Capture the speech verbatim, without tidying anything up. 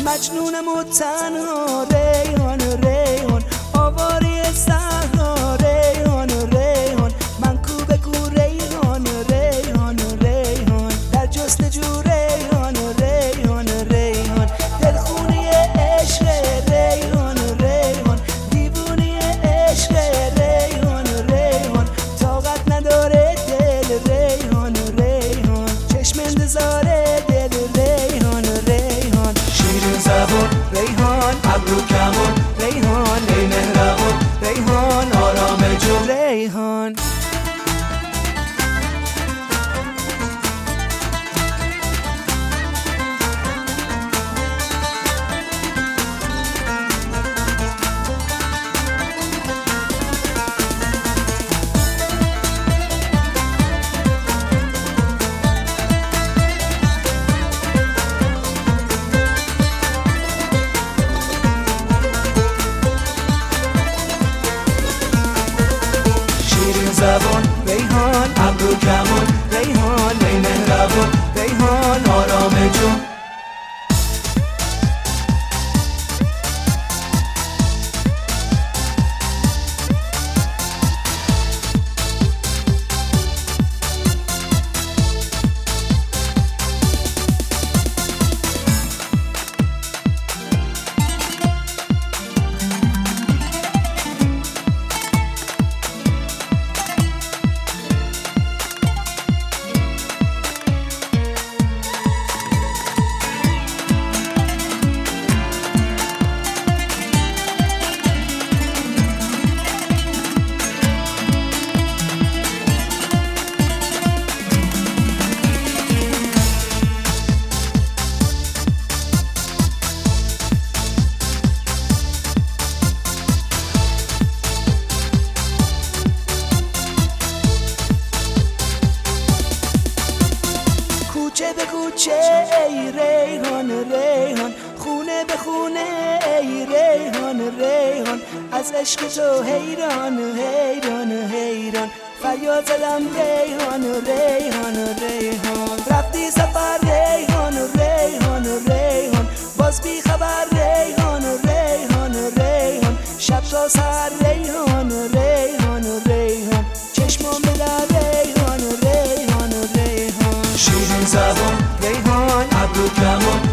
مجنونم و تنها ریحان ریحان آواره صحرا ریحان ریحان من کو به کو ریحان ریحان ریحان در جستجو ریحان ریحان ریحان دلخونی عشق ریحان ریحان دیوونی عشق ریحان ریحان طاقت نداره دل ریحان ریحان چشم انتظاره دل ریحان ریحان شیرین زبون ریحان ابرو کمون ریحان ای مهربون ریحان آرام جون ریحان زبان ریحان ابرو کمون ریحان ای مهربون ریحان آرام جون کوچه به کوچه ای ریحان ریحان خونه به خونه ای ریحان ریحان از عشق تو حیران حیران حیران فریاد زدم ریحان ریحان ریحان رفتی سفر ریحان ریحان ریحان باز بی خبر ریحان ریحان ریحان شب تا سر ریحان ریحان ریحان چشمام به در ریحان ریحان ریحان شیرین زبان ریحان ابرو کمون